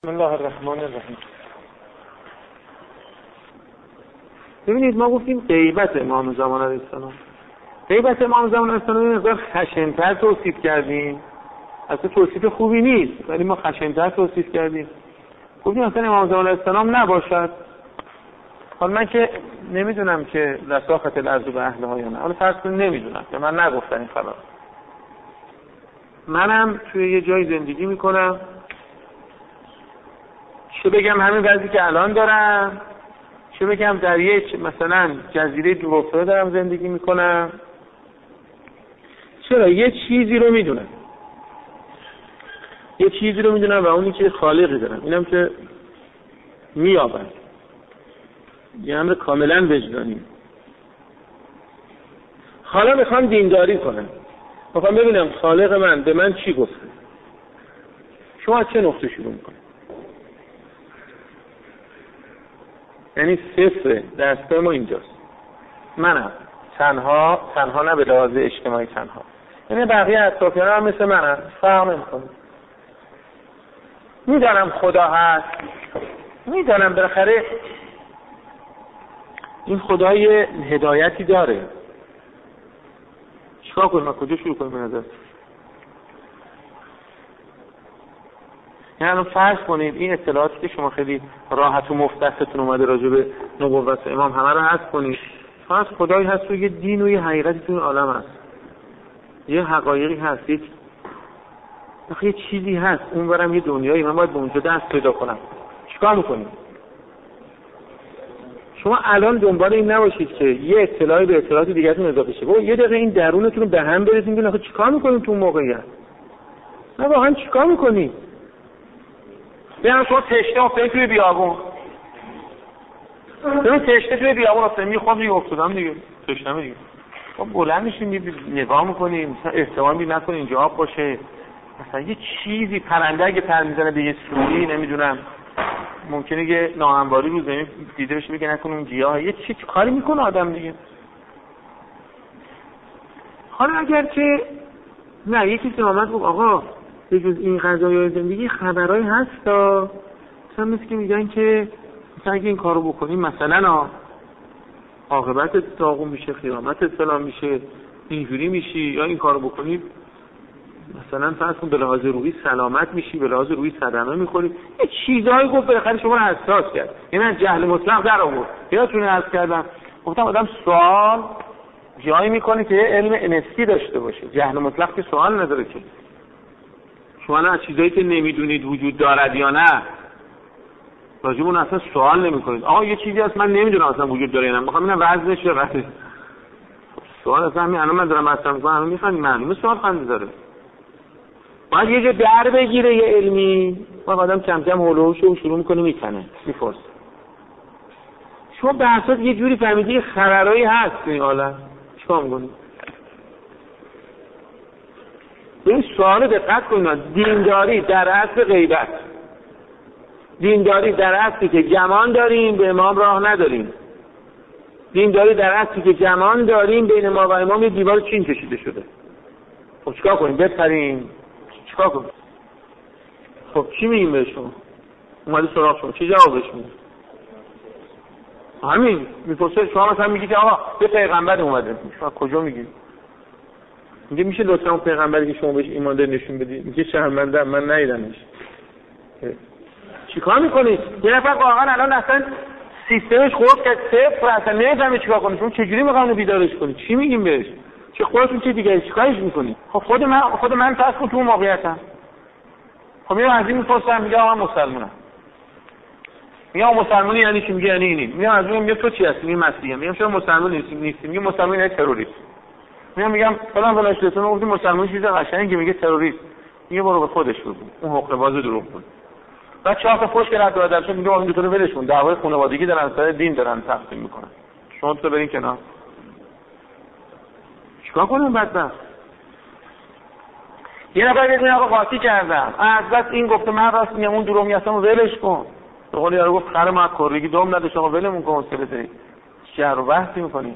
بسم الله الرحمن الرحیم. ببینید ما گفتیم غیبت امام زمان علیه السلام. غیبت امام زمان علیه السلام یه مقدار خشن‌تر توصیف کردیم. اصلا توصیف خوبی نیست ولی ما خشن‌تر توصیف کردیم. گفتیم اصلا امام زمان علیه السلام نباشد. حالا من که نمیدونم که لساخت الارض به اهلها یا نه. حالا فرض کنید نمیدونم که من نگفتم این خبر. منم توی یه جای زندگی میکنم، چه بگم همین وضعی که الان دارم، چه بگم در یک مثلا جزیره دورافتاده دارم زندگی میکنم. چرا؟ یه چیزی رو میدونم، یه چیزی رو میدونم و اونی که خالقی دارم، اینم که میابم، یه امر کاملا وجدانی. حالا میخوام دینداری کنم، میخوام ببینم خالق من به من چی گفته. شما از چه نقطه شروع میکنید؟ یعنی صفر دسته ما اینجاست. منم تنها نه به لحاظ اجتماعی تنها، یعنی بقیه اطرافیانم هم مثل منم، فرق نمیکنه. میدانم خدا هست، میدانم بالاخره این خدای هدایتی داره. چیکار کنیم؟ از کجا شروع کنیم به نظر؟ یعنی فرض کنید این اطلاعاتی که شما خیلی راحت و مفتستون اومده راجع به نبوت امام همه رو حذف کنید. فرض خدایی هست و یه دین و یه حقیقتی تو این عالم هست، یه حقایقی هست، یه چیزی هست، اونورم یه دنیایی، من باید به اونجا دست پیدا کنم. چیکار میکنید؟ شما الان دنبال این نباشید که یه اطلاعی به اطلاعات دیگه‌تون اضافه شه. یه دقیقه این درونتون رو به هم بریزید که آخه چیکار میکنید تو اون موقعیت؟ نه واقعا چیکار میکنید؟ بیان شما تشنه افتادی توی بیابون. ببین تشنه توی بیابون افتادی، میخوام دیگه افتادم دیگه، تشنه دیگه. خب بلند میشین نگاه میکنیم، مثلا احتمالی نکنه اینجا آب باشه، مثلا یه چیزی پرنده اگه پر میزنه به یه سوری، نمیدونم ممکنه یه ناهمواری رو زمین دیده بشه، بگه نکنه اون گیاه یه چی کاری میکنه آدم دیگه. حالا اگر که نه یکی که اومد گفت آقا به جز این قضایای زندگی خبرایی هستا، مثلا مثل که میگن که مثلا اگه این کارو بکنیم مثلا عاقبت داغون میشه، قیامت اسلام میشه، اینجوری میشی، یا این کارو بکنیم مثلا فرض کن به لحاظ روحی سلامت میشی، به لحاظ روحی صدمه میخوری. یه چیزایی گفت بالاخره شما رو حساس کرد، یعنی از جهل مطلق در آورد. یادتونه عرض کردم گفتم آدم سوال جایی میکنه که علم انستی داشته باشه. جهل مطلق که سوال نداره که شما از چیزایی که نمیدونید وجود دارد یا نه راجب اون اصلا سوال نمیکنید. آقا یه چیزی هست من نمیدونم اصلا وجود داره یا نه، میخوام ببینم وزنش چه وزنه. سوال اصلا همین الان من دارم اصلا میگم الان میفهمی معلومه سوال خنده داره. باید یه جا در بگیره یه علمی، باید آدم کم کم هلوشو شروع میکنه میکنه میفرسه. شما به اساس یه جوری فهمیدی یه خبرایی هست این عالم، چیکار میکنی؟ به این سوال دقت کنید. دینداری در اصل غیبت، دینداری در اصلی که گمان داریم به امام راه نداریم، دینداری در اصلی که گمان داریم بین ما و امام یه دیوار چین کشیده شده. خب چیکار کنیم؟ بپریم؟ چیکار کنیم؟ خب چی میگیم بهشون؟ اومده سراغ شما چی جوابش میدید؟ همین میپرسه. شما مثلا میگی که آقا به پیغمبر اومده، شما کجا میگید؟ میگه میشه لطفا اون پیغمبری که شما بهش ایمان دارید نشون بدید؟ میگه شرمنده من ندیدمش. چیکار میکنید؟ یه نفر واقعا الان اصلا سیستمش خورد که صفر، اصلا نمیفهمه چیکار کنه. شما چجوری میخواین بیدارش کنید؟ چی میگیم بهش؟ چه خودتون چه دیگه چیکارش میکنید؟ خب خود من فرض کن تو اون موقعیتم. خب میام از این میپرسم، میگه آقا مسلمانم. میگم مسلمانی یعنی چی؟ میگه یعنی اینی. میام از اون میگم تو چی هستی؟ میگم مسیحی. میگم چرا مسلمان نیستی؟ میگه مسلمان یعنی تروریست. میگم فلان فلان شده. گفتم مسلمان چیز قشنگی، میگه تروریست. میگه برو به خودش بگو، اون حقه باز دروغ بود. بعد چهار تا فوش کرد دو درش میگه اون دو تا ولش کن، دعوای خانوادگی دارن، سر دین دارن تقسیم میکنن، شما تو برین کنار. چیکار کنم بدبخت؟ یه نفر بگه آقا قاطی کردم، از بس این گفته من راست میگم اون دروغ میگم، ولش کن. به قول یارو گفت خر ما کورگی دوم نداشت، آقا ولمون کن سلطه شهر رو بحثی میکنی.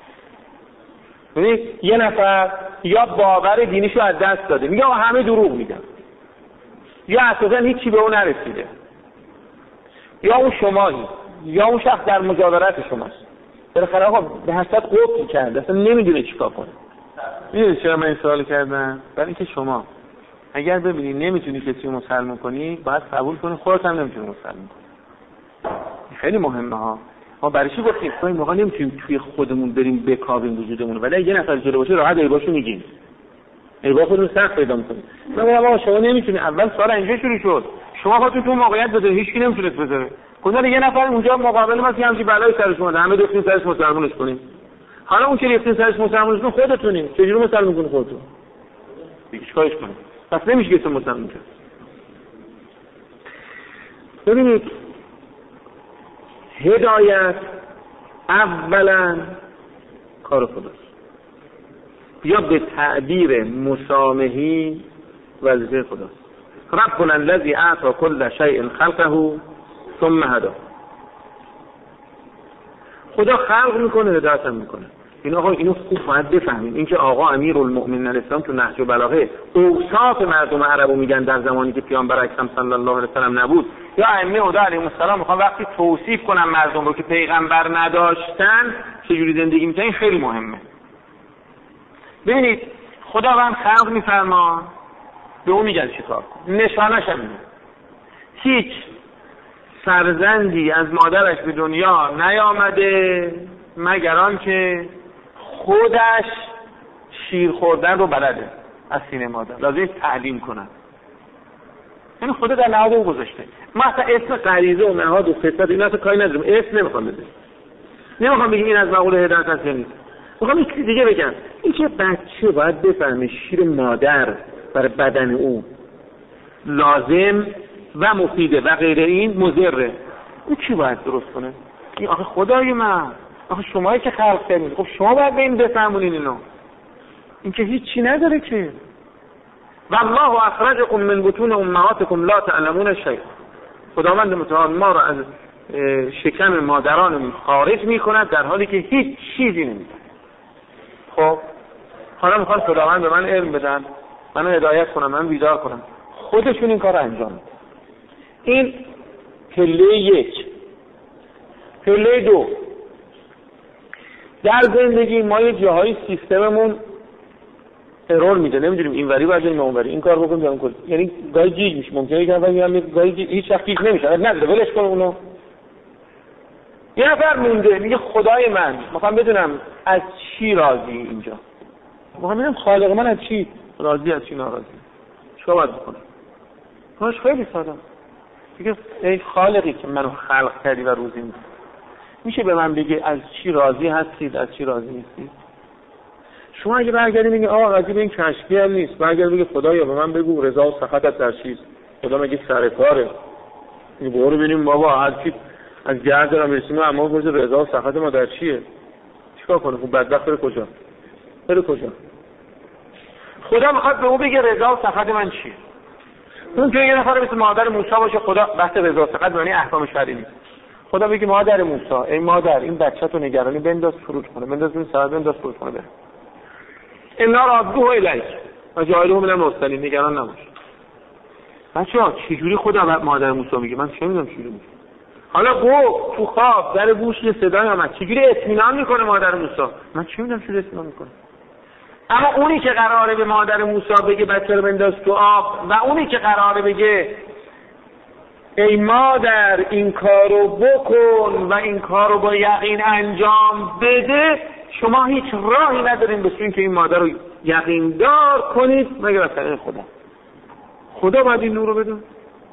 ببین یه نفر یا باور دینیشو از دست داده، میگه آقا همه دروغ میگن، یا اساسا هیچی به اون نرسیده، یا اون شمایی یا اون شخص در مجاورت شماست. بالاخره آقا به حسرت قفل کرده، اصلا نمیدونه چیکار کنه. میدونید چرا من این سوال کردم؟ برای اینکه شما اگر ببینید نمیتونی کسی رو مسلمان کنی، باید قبول کنی خودت هم نمیتونی مسلمان کنی. خیلی مهمه ها. ما برای چی گفتیم این موقع نمیتونیم توی خودمون بریم بکاویم وجودمون، ولی یه نفر جلو باشه راحت ایباشو میگیم، ایبا خودمون سخت پیدا میکنیم. من میگم آقا شما نمیتونی، اول سوال اینجا شروع شد، شما خودتون تو موقعیت بذارید، هیچ کی نمیتونه بذاره. کجا یه نفر اونجا مقابل ما که همچین بلایی سرش اومده، همه دختین سرش مسلمانش کنیم. حالا اون که ریختین سرش مسلمانش کنیم خودتونین، چجوری مسلمان کنید خودتون؟ دیگه چیکارش کنید؟ پس نمیشه که مسلمان کنید. ببینید هدایت اولا کار خداست، یا به تعبیر مسامحی وظیفه خداست. ربنا الذی اعطى كل شیء خلقه ثم هدى. خدا خلق میکنه هدایت هم میکنه. اینو خوب باید بفهمیم. این که آقا امیرالمؤمنین الاسلام تو نهج البلاغه اوصاف مردم عربو میگن در زمانی که پیامبر اکرم صلی الله علیه و سلم نبود، یا ائمه هدی علیهم السلام میخوان وقتی توصیف کنن مردم رو که پیغمبر نداشتن چجوری زندگی میکنن، این خیلی مهمه. ببینید خداوند خلق میفرما، به اون میگن چیکار کن، نشانش هم میگه هیچ فرزندی از مادرش به دنیا نیامده مگر آن که خودش شیر خوردن رو بلده از سینه مادر، لازم تعلیم کنن. یعنی خدا در نهاد او گذاشته. مثلا اسم غریزه و نهاد و فطرت اینا اصلا کاری نداریم، اسم نمیخوام بده، نمیخوام بگیم این از مقوله هدایت هست یا نیست. میخوام یک چیز دیگه بگم، این که بچه باید بفهمه شیر مادر برای بدن او لازم و مفیده و غیر این مضره، این کی باید درست کنه؟ این آخه خدای من، آخه شمایی که خلق کردین، خب شما باید به این بفهمونین اینو. این که هیچی نداره که. والله اخرجکم من بطون امهاتکم لا تعلمون شیئا. خداوند متعال ما را از شکم مادران خارج میکند در حالی که هیچ چیزی نمیدونه. خب حالا میخوان خداوند به من علم بدن، منو هدایت کنن، من بیدار کنم، خودشون این کار انجام میدن. این پله یک. پله دو، در زندگی ما یه جاهای سیستممون ارور میده، نمیدونیم اینوری باید بریم اونوری، این کار بکنیم یا اون کار، یعنی گاهی گیج میشه، ممکنه یه نفر گاهی هیچ وقت گیج نمیشه، نداره ولش کن اونو. یه نفر مونده میگه خدای من میخوام بدونم از چی راضی اینجا، میخوام ببینم خالق من از چی راضی، از چی ناراضی، چیکار باید بکنم؟ کاش خیلی ساده دیگه. ای خالقی که منو خلق کردی و روزی میدی، میشه به من بگی از چی راضی هستید، از چی راضی نیستید؟ شما اگه برگردی بگی آقا راضی به این کشفی هم نیست، برگردی بگی خدایا به من بگو رضا و سخطت در چیست، خدا مگه سر کاره؟ برو ببینیم بابا هر کی از گرد دارم رسیم اما گفت رضا و سخط ما در چیه؟ چیکار کنه؟ خب بدبخت بره کجا؟ بره کجا؟ خدا میخواد به اون بگه رضا و سخط من چیه؟ اون که یه نفر مثل مادر موسی باشه، خدا بحث رضا و سخط معنی احکام شرعی نیست. خدا بگه مادر موسی ای مادر این بچه‌تو نگرانی بنداز فرود کنه، بنداز این ساعت بنداز فرود کنه بره. اینا را ابوه الیک و جایلو من المرسلین، نگران نباش. بچه‌ها چجوری خدا مادر موسی میگه؟ من چه میدونم چجوری میگه. حالا گفت تو خواب در گوش یه صدای اومد، چجوری اطمینان میکنه مادر موسی؟ من چه میدونم چجوری اطمینان میکنه. اما اونی که قراره به مادر موسی بگه بچه رو بنداز تو آب و اونی که قراره بگه ای مادر این کارو بکن و این کارو با یقین انجام بده، شما هیچ راهی ندارین به سوی اینکه این مادر رو یقین دار کنید مگر از طریق خدا باید این نور رو بده.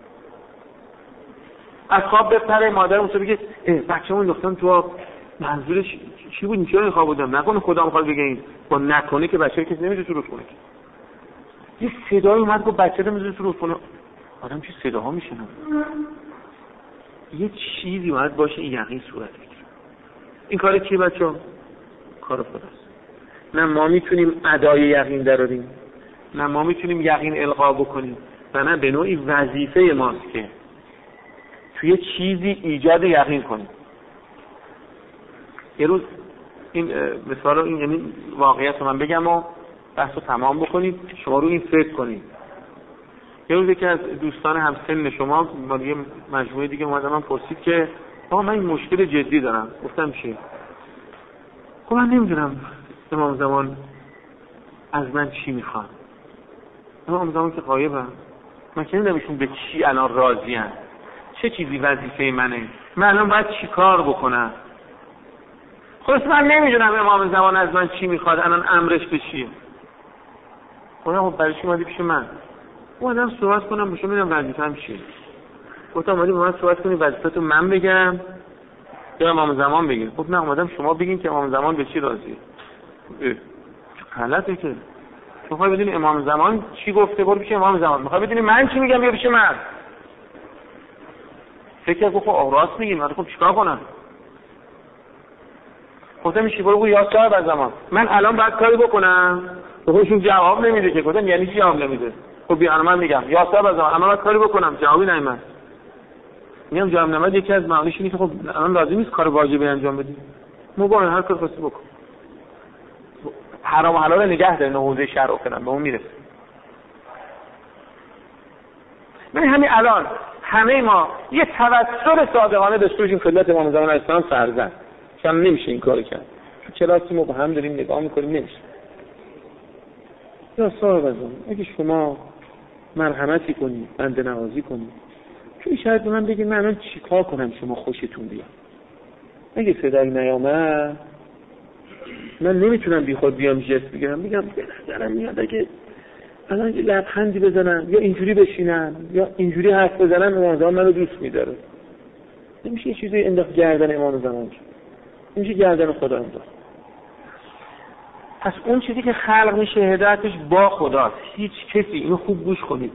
از خواب بپره مادر موسی بگه بچه‌مون انداختن تو آب، منظورش چی بود؟ چرا این خواب بودم؟ نکنه خدا میخواد بگه این با نکنه که بچه کسی نمیشه شروع کنه. یه صدای اومد گفت بچه رو میذاره شروع کنه. آدم چه صداها میشنه؟ یه چیزی باید باشه این یقین صورت بگیره. این کار کی بچه‌ها؟ کار خداست. نه ما میتونیم ادای یقین دراریم، نه ما میتونیم یقین القا بکنیم، و نه به نوعی وظیفه ماست که توی چیزی ایجاد یقین کنیم. یه روز این مثلا این یعنی واقعیت رو من بگم و بحث رو تمام بکنید، شما رو این فکر کنید. یه روز که از دوستان همسن شما ما دیگه مجموعه دیگه اومدن من پرسید که آقا من این مشکل جدی دارم. گفتم چی؟ خب من نمیدونم امام زمان از من چی میخوان. امام زمان که غایبه، من که نمیدونم ایشون به چی الان راضی ان، چه چیزی وظیفه منه، من الان باید چی کار بکنم. خلاص من نمیدونم امام زمان از من چی میخواد، الان امرش به چیه. خب برای چی اومدی پیش من؟ اومدم صحبت کنم بشم ببینم وظیفه‌ام چیه. گفتم اومدی با من صحبت کنی وظیفتو من بگم یا امام زمان بگه؟ گفت نه اومدم شما بگین که امام زمان به چی راضیه. غلطه که میخوای بدونی امام زمان چی گفته برو پیش امام زمان، میخوای بدونی من چی میگم بیا پیش من. فکر کنم خب راست میگی، من خب چیکار کنم؟ گفتم میشه برو یا صاحب از زمان من الان باید کاری بکنم. خودشون جواب نمیده که. گفتم یعنی چی جواب نمیده؟ خب بیا من میگم یا صاحب از زمان الان باید کاری بکنم، جوابی نمیاد. میگم جواب نمیاد یکی از معانیش اینه که خب الان لازم نیست کار واجبی انجام بدی، مباح هر کاری خواستی بکن. حرام و حلال نگه داره حوزه شرع کنن به اون میرسه. ببین همین الان همه ما یه توسل صادقانه داشته باشیم خدمت امام زمان علیه السلام فرزند چون نمیشه این کارو کرد. تو کلاسی ما با هم داریم نگاه میکنیم نمیشه. یا صاحب از زمان اگه شما مرحمتی کنید بنده نوازی کنید چون شاید به من بگید من الان چیکار کنم شما خوشتون بیاد. اگه صدایی نیامد من نمیتونم بی خود بیام جست بگیرم بگم به نظرم میاد اگه الان یه لبخندی بزنم یا اینجوری بشینم یا اینجوری حرف بزنم امام زمان منو دوست میداره. نمیشه یه چیزی انداخت گردن امام زمان، نمیشه گردن خدا انداخت. پس اون چیزی که خلق میشه هدایتش با خداست. هیچ کسی، اینو خوب گوش کنید،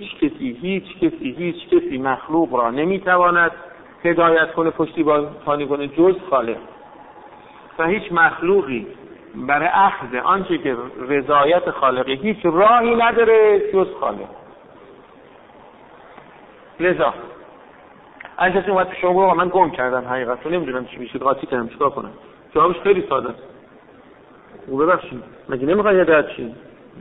هیچ کسی مخلوق را نمیتواند هدایت کنه پشتیبانی کنه جز خالق. و هیچ مخلوقی برای اخذ آنچه که رضایت خالقی هیچ راهی نداره جز خالق. لذا اگه کسی اومد شما بگه من گم کردم حقیقت رو نمیدونم چی میشه قاطی کردم چیکار کنم، جوابش خیلی ساده است. او ببخشید مگه نمیخوای هدایت شی؟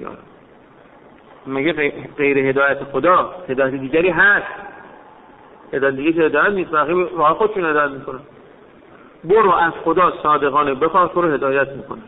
مگه غیر هدایت خدا هدایت دیگری هست؟ هدایت دیگه که هدایت نیست، بقیه راه خودشون هدایت میکنن. برو از خدا صادقانه بخواه تو رو هدایت میکنه.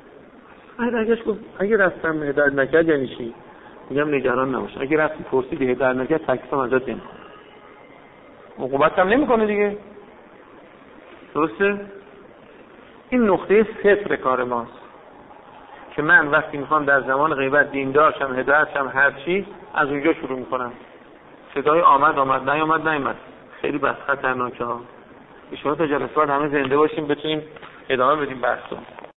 اگه رفتم هدایت نکرد یعنی چی؟ میگم نگران نباش، اگه رفتی پرسیدی هدایت نکرد تکلیفم ازت نمیکنه، عقوبت هم نمیکنه دیگه. درسته؟ این نقطه صفر کار ماست که من وقتی میخوام در زمان غیبت دیندار شم هدایت شم هر چی از اونجا شروع میکنم. صدای آمد نیامد خیلی بس خطرناکه ها. شما تا جلسات همه زنده باشیم بتونیم ادامه بدیم بحثو.